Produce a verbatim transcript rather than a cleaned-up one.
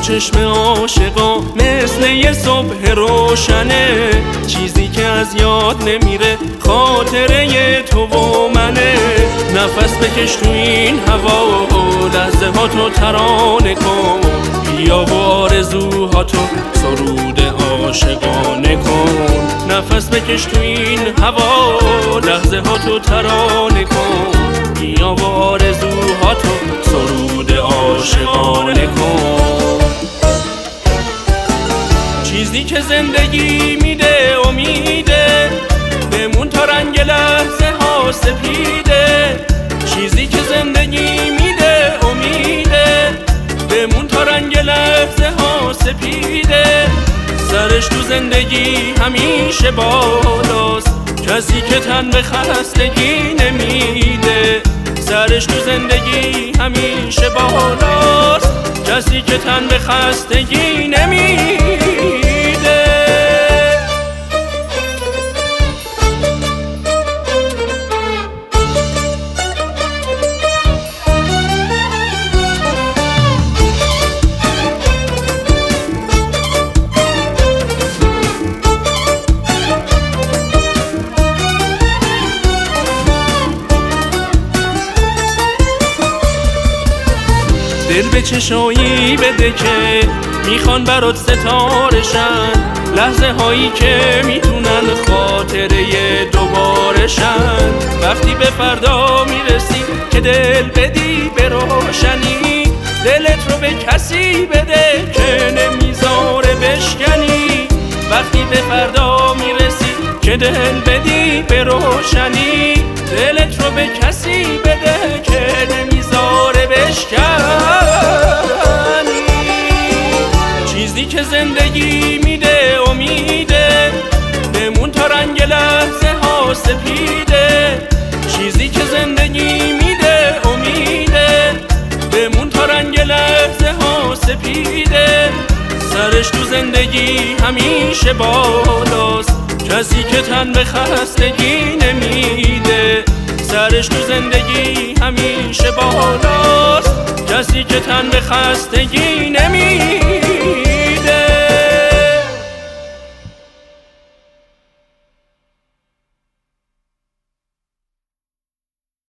چشم عاشقا مثل یه صبح روشنه، چیزی که از یاد نمیره خاطره تو و منه. نفس بکش تو این هوا، لحظه ها تو ترانه کن، بیا و آرزوهاتو سرود عاشقانه کن. نفس بکش تو این هوا، لحظه ها تو ترانه کن، بیا و آرزوهاتو سرود عاشقانه کن. چیزی که زندگی میده امیده، بمون تا رنگ لحظه ها سپیده. چیزی که زندگی میده امیده، بمون تا رنگ لحظه ها سپیده. سرش تو زندگی همیشه بالاست، کسی که تن به خستگی نمیده. سرش تو زندگی همیشه بالاست، کسی که تن به خستگی نمیده. دل به چشایی بده که میخوان برات ستارشن، لحظه هایی که میتونن خاطره دوبارشن. وقتی به فردا میرسی که دل بدی به روشنی، دلت رو به کسی بده که نمیذاره بشکنی. وقتی به فردا میرسی که دل بدی به روشنی، دلت رو به کسی بده که نمیذاره بشکنی. چیزی که زندگی میده امیده، بمون تا رنگ لحظه ها سپیده. چیزی که زندگی میده امیده، بمون تا رنگ لحظه ها سپیده. سرش تو زندگی همیشه بالاست، کسی که تن به خستگی نمیده. سرش تو زندگی همیشه بالاست، کسی که تن به خستگی نمیده.